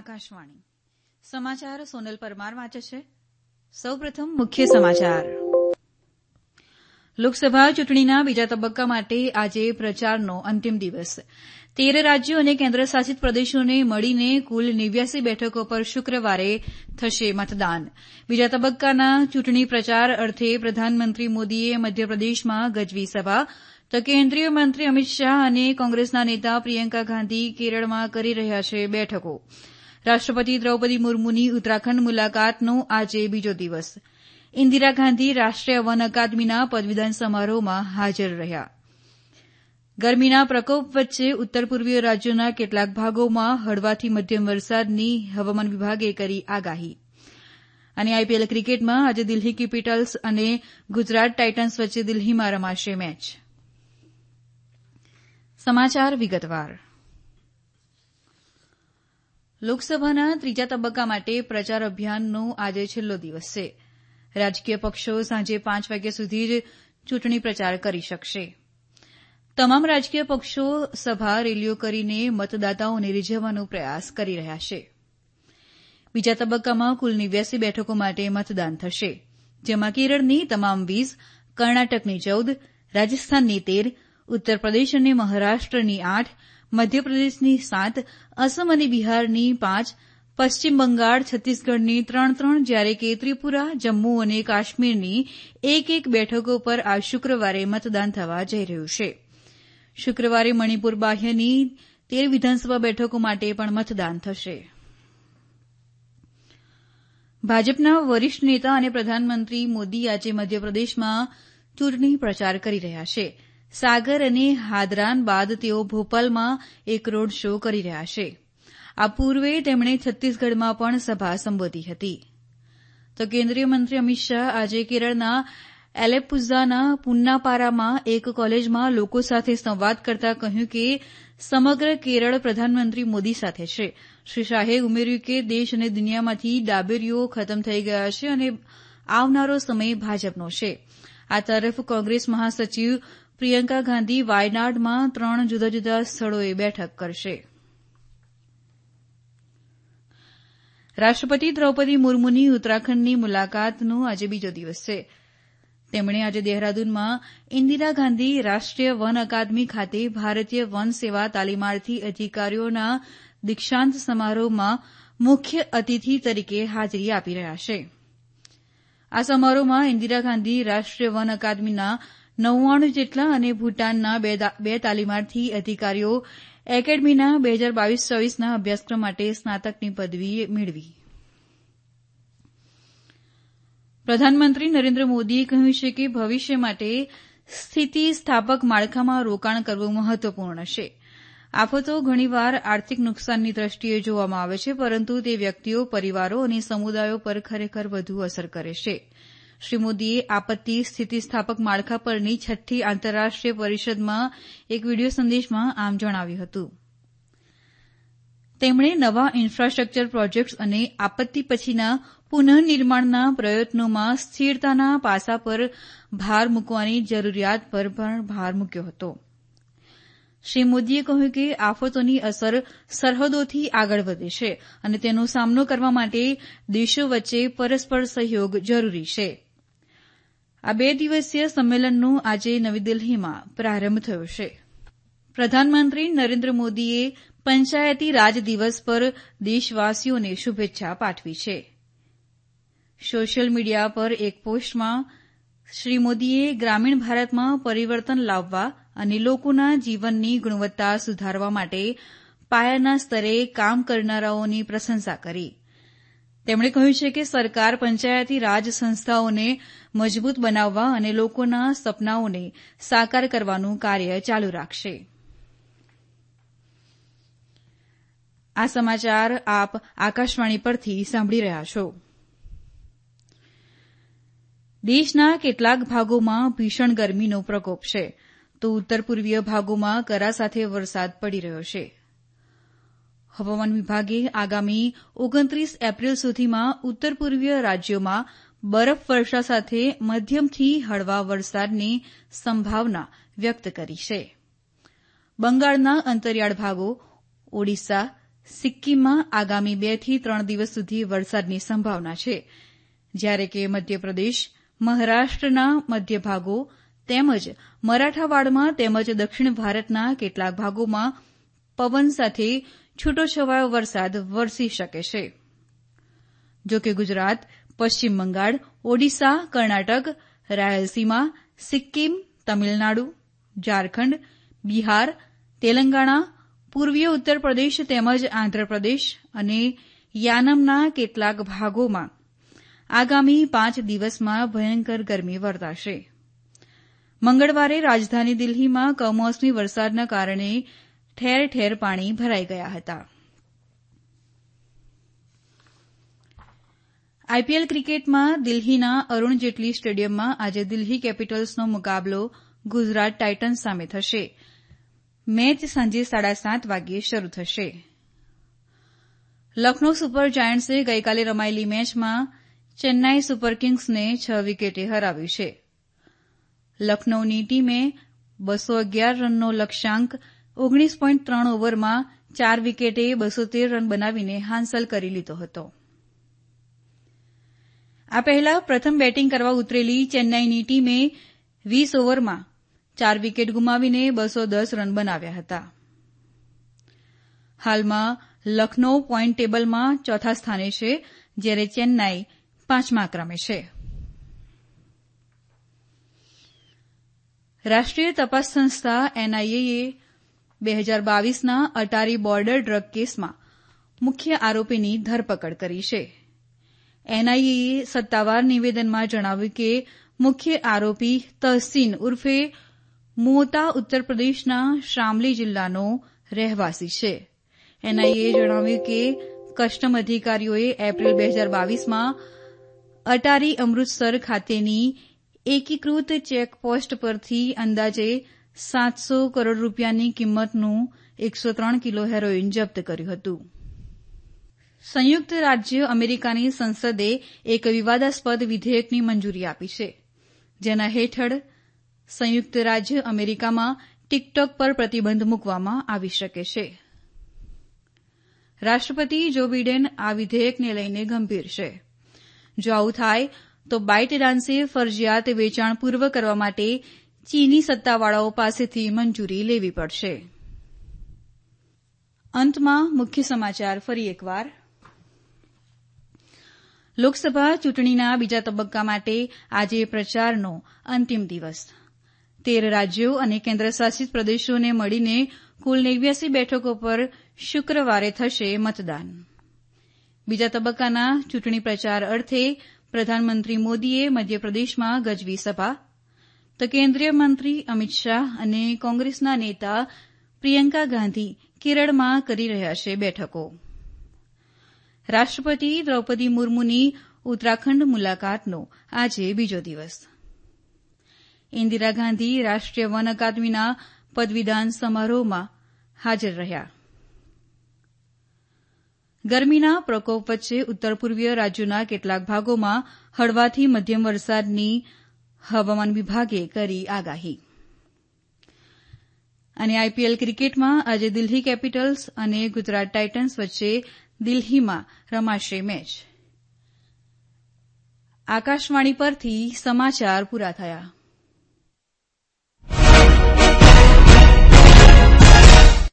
આકાશવાણી સમાચાર સોનલ પરમાર વાંચે છે. સૌપ્રથમ મુખ્ય સમાચાર. લોકસભા ચૂંટણીના બીજા તબક્કા માટે આજે પ્રચારનો અંતિમ દિવસ. 13 રાજ્યો અને કેન્દ્રશાસિત પ્રદેશોને મળીને કુલ 89 બેઠકો પર શુક્રવારે થશે મતદાન. બીજા તબક્કાના ચૂંટણી પ્રચાર અર્થે પ્રધાનમંત્રી મોદીએ મધ્યપ્રદેશમાં ગજવી સભા, તો કેન્દ્રીય મંત્રી અમિત શાહ અને કોંગ્રેસના નેતા પ્રિયંકા ગાંધી કેરળમાં કરી રહ્યા છે બેઠકો. રાષ્ટ્રપતિ દ્રૌપદી મુર્મુની ઉત્તરાખંડ મુલાકાતનો આજે બીજો દિવસ. ઇન્દિરા ગાંધી રાષ્ટ્રીય વન અકાદમીના પદવીદાન સમારોહમાં હાજર રહ્યા. ગરમીના પ્રકોપ વચ્ચે ઉત્તર પૂર્વીય રાજ્યોના કેટલાક ભાગોમાં હળવાથી મધ્યમ વરસાદની હવામાન વિભાગે કરી આગાહી. અને આઈપીએલ ક્રિકેટમાં આજે દિલ્હી કેપિટલ્સ અને ગુજરાત ટાઇટન્સ વચ્ચે દિલ્હીમાં રમાશે મેચ. સમાચાર વિગતવાર. લોકસભાના ત્રીજા તબક્કા માટે પ્રચાર અભિયાનનો આજે છેલ્લો દિવસ છે. રાજકીય પક્ષો સાંજે 5 વાગ્યા સુધી જ ચૂંટણી પ્રચાર કરી શકશે. તમામ રાજકીય પક્ષો સભા રેલીઓ કરીને મતદાતાઓને રીઝવવાનો પ્રયાસ કરી રહ્યા છે. બીજા તબક્કામાં કુલ 89 બેઠકો માટે મતદાન થશે, જેમાં કેરળની તમામ 20, કર્ણાટકની 14, રાજસ્થાનની 13, ઉત્તરપ્રદેશ અને મહારાષ્ટ્રની 8, મધ્યપ્રદેશની 7, અસમ અને બિહારની 5, પશ્ચિમ બંગાળ, છત્તીસગઢની 3, જ્યારે કે ત્રિપુરા, જમ્મુ અને કાશ્મીરની 1 બેઠકો પર આ શુક્રવારે મતદાન થવા જઈ રહ્યું છે. શુક્રવારે મણિપુર બાહ્યની 13 વિધાનસભા બેઠકો માટે પણ મતદાન થશે. ભાજપના વરિષ્ઠ નેતા અને પ્રધાનમંત્રી મોદી આજે મધ્યપ્રદેશમાં ચૂંટણી પ્રચાર કરી રહ્યા છે. સાગર અને હાદરાન બાદ તેઓ ભોપાલમાં એક રોડ શો કરી રહ્યા છે. આ પૂર્વે તેમણે છત્તીસગઢમાં પણ સભા સંબોધી હતી. તો કેન્દ્રીય મંત્રી અમિત શાહ આજે કેરળના એલેપ્પુઝાના પુન્નાપારામાં એક કોલેજમાં લોકો સાથે સંવાદ કરતા કહ્યું કે સમગ્ર કેરળ પ્રધાનમંત્રી મોદી સાથે છે. શ્રી શાહે ઉમેર્યું કે દેશ અને દુનિયામાંથી ડાબેરીઓ ખતમ થઈ ગયા છે અને આવનારો સમય ભાજપનો છે. આ તરફ કોંગ્રેસ મહાસચિવ પ્રિયંકા ગાંધી વાયનાડમાં 3 જુદા જુદા સ્થળોએ બેઠક કરશે. રાષ્ટ્રપતિ દ્રૌપદી મુર્મુની ઉત્તરાખંડની મુલાકાતનો આજે બીજો દિવસ છે. તેમણે આજે દહેરાદૂનમાં ઇન્દિરા ગાંધી રાષ્ટ્રીય વન અકાદમી ખાતે ભારતીય વન સેવા તાલીમાર્થી અધિકારીઓના દીક્ષાંત સમારોહમાં મુખ્ય અતિથિ તરીકે હાજરી આપી રહ્યા છે. આ સમારોહમાં ઇન્દિરા ગાંધી રાષ્ટ્રીય વન અકાદમીના 99 જેટલા અને ભૂટાનના 2 તાલીમાર્થી અધિકારીઓ એકેડમીના 2022-24ના અભ્યાસક્રમ માટે સ્નાતકની પદવી મેળવી. પ્રધાનમંત્રી નરેન્દ્ર મોદીએ કહ્યું છે કે ભવિષ્ય માટે સ્થિતિસ્થાપક માળખામાં રોકાણ કરવું મહત્વપૂર્ણ છે. આફતો ઘણીવાર આર્થિક નુકસાનની દ્રષ્ટિએ જોવામાં આવે છે, પરંતુ તે વ્યક્તિઓ, પરિવારો અને સમુદાયો પર ખરેખર વધુ અસર કરે છે. શ્રી મોદીએ આપત્તિ સ્થિતિસ્થાપક માળખા પરની 6ઠ્ઠી આંતરરાષ્ટ્રીય પરિષદમાં એક વિડિયો સંદેશમાં આમ જણાવ્યું હતું. તેમણે નવા ઇન્ફ્રાસ્ટ્રક્ચર પ્રોજેક્ટ્સ અને આપત્તિ પછીના પુનઃનિર્માણના પ્રયત્નોમાં સ્થિરતાના પાસા પર ભાર મૂકવાની જરૂરિયાત પર પણ ભાર મૂક્યો હતો. શ્રી મોદીએ કહ્યું કે આફતોની અસર સરહદોથી આગળ વધે છે અને તેનો સામનો કરવા માટે દેશો વચ્ચે પરસ્પર સહયોગ જરૂરી છે. આ 2 દિવસીય સંમેલનનો આજે નવી દિલ્હીમાં પ્રારંભ થયો છે. પ્રધાનમંત્રી નરેન્દ્ર મોદીએ પંચાયતી રાજ દિવસ પર દેશવાસીઓને શુભેચ્છા પાઠવી છે. સોશિયલ મીડિયા પર એક પોસ્ટમાં શ્રી મોદીએ ગ્રામીણ ભારતમાં પરિવર્તન લાવવા અને લોકોના જીવનની ગુણવત્તા સુધારવા માટે પાયાના સ્તરે કામ કરનારાઓની પ્રશંસા કરી. તેમણે કહ્યું છે કે સરકાર પંચાયતી રાજ સંસ્થાઓને મજબૂત બનાવવા અને લોકોના સપનાઓને સાકાર કરવાનું કાર્ય ચાલુ રાખશે. આ સમાચાર આપ આકાશવાણી પરથી સાંભળી રહ્યા છો. દેશના કેટલાક ભાગોમાં ભીષણ ગરમીનો પ્રકોપ છે, તો ઉત્તર પૂર્વીય ભાગોમાં કરા સાથે વરસાદ પડી રહ્યો છે. હવામાન વિભાગે આગામી 29 એપ્રિલ સુધીમાં ઉત્તર પૂર્વીય રાજ્યોમાં બરફવર્ષા સાથે મધ્યમથી હળવા વરસાદની સંભાવના વ્યક્ત કરી છે. બંગાળના અંતરિયાળ ભાગો, ઓડિશા, સિક્કિમમાં આગામી 2 થી 3 દિવસ સુધી વરસાદની સંભાવના છે, જ્યારે કે મધ્યપ્રદેશ, મહારાષ્ટ્રના મધ્ય ભાગો તેમજ મરાઠાવાડમાં તેમજ દક્ષિણ ભારતના કેટલાક ભાગોમાં પવન સાથે છૂટોછવાયો વરસાદ વરસી શકે છે. જો કે ગુજરાત, પશ્ચિમ બંગાળ, ઓડિશા, કર્ણાટક, રાયલસીમા, સિક્કિમ, તમિલનાડુ, ઝારખંડ, બિહાર, તેલંગાણા, પૂર્વીય ઉત્તર પ્રદેશ તેમજ આંધ્રપ્રદેશ અને યાનમના કેટલાક ભાગોમાં આગામી 5 દિવસમાં ભયંકર ગરમી વર્તાશે. મંગળવારે રાજધાની દિલ્હીમાં કમોસમી વરસાદના કારણે ઠેર ઠેર પાણી ભરાઈ ગયા હતા. આઈપીએલ ક્રિકેટમાં દિલ્હીના અરુણ જેટલી સ્ટેડિયમમાં આજે દિલ્હી કેપિટલ્સનો મુકાબલો ગુજરાત ટાઇટન્સ સામે થશે. મેચ સાંજે 7:30 વાગ્યે શરૂ થશે. લખનૌ સુપર જાયન્ટ્સે ગઈકાલે રમાયેલી મેચમાં ચેન્નાઈ સુપર કિંગ્સને 6 વિકેટે હરાવ્યું છે. લખનૌની ટીમે 211 રનનો લક્ષ્યાંક 19.3 ઓવરમાં 4 વિકેટે 213 રન બનાવીને હાંસલ કરી લીધો હતો. આ પહેલા પ્રથમ બેટિંગ કરવા ઉતરેલી ચેન્નાઈની ટીમે 20 ઓવરમાં 4 વિકેટ ગુમાવીને 210 રન બનાવ્યા હતા. હાલમાં લખનૌ પોઈન્ટ ટેબલમાં ચોથા સ્થાને છે, જ્યારે ચેન્નાઈ 5મા ક્રમે છે. રાષ્ટ્રીય તપાસ સંસ્થા એનઆઈએએ 2022ના અટારી બોર્ડર ડ્રગ કેસમાં મુખ્ય આરોપીની ધરપકડ કરી છે. એનઆઈએએ સત્તાવાર નિવેદનમાં જણાવ્યું કે મુખ્ય આરોપી તહસીન ઉર્ફે મોતા ઉત્તર પ્રદેશના શામલી જિલ્લાનો રહેવાસી છે. એનઆઈએએ જણાવ્યું કે કસ્ટમ અધિકારીઓએ એપ્રિલ 2022માં અટારી અમૃતસર ખાતેની એકીકૃત ચેકપોસ્ટ પરથી અંદાજે 700 કરોડ રૂપિયાની કિંમતનું 103 કિલો હેરોઇન જપ્ત કર્યું હતું. સંયુક્ત રાજ્ય અમેરિકાની સંસદે એક વિવાદાસ્પદ વિધેયકની મંજૂરી આપી છે, જેના હેઠળ સંયુક્ત રાજ્ય અમેરિકામાં ટિકટોક પર પ્રતિબંધ મૂકવામાં આવી શકે છે. રાષ્ટ્રપતિ જો બિડેન આ વિધેયકને લઈને ગંભીર છે. જો આવું થાય તો બાઇટડાન્સે ફરજિયાત વેચાણ પૂર્વ કરવા માટે ચીની સત્તાવાળાઓ પાસેથી મંજૂરી લેવી પડશે. અંતમાં મુખ્ય સમાચાર ફરી એકવાર. લોકસભા ચૂંટણીના બીજા તબક્કા માટે આજે પ્રચારનો અંતિમ દિવસ. 13 રાજ્યો અને કેન્દ્રશાસિત પ્રદેશોને મળીને કુલ 89 બેઠકો પર શુક્રવારે થશે મતદાન. બીજા તબક્કાના ચૂંટણી પ્રચાર અર્થે પ્રધાનમંત્રી મોદીએ મધ્યપ્રદેશમાં ગજવી સભા, તો કેન્દ્રીય મંત્રી અમિત શાહ અને કોંગ્રેસના નેતા પ્રિયંકા ગાંધી કેરળમાં કરી રહ્યા છે બેઠકો. રાષ્ટ્રપતિ દ્રૌપદી મુર્મુની ઉત્તરાખંડ મુલાકાતનો આજે બીજો દિવસ. ઇન્દિરા ગાંધી રાષ્ટ્રીય વન અકાદમીના પદવીદાન સમારોહમાં હાજર રહ્યા. ગરમીના પ્રકોપ વચ્ચે ઉત્તર પૂર્વીય રાજ્યોના કેટલાક ભાગોમાં હળવાથી મધ્યમ વરસાદની હવામાન વિભાગે કરી આગાહી. અને આઈપીએલ ક્રિકેટમાં આજે દિલ્હી કેપિટલ્સ અને ગુજરાત ટાઇટન્સ વચ્ચે દિલ્હીમાં રમાશે મેચ. આકાશવાણી પરથી સમાચાર પૂરા થયા.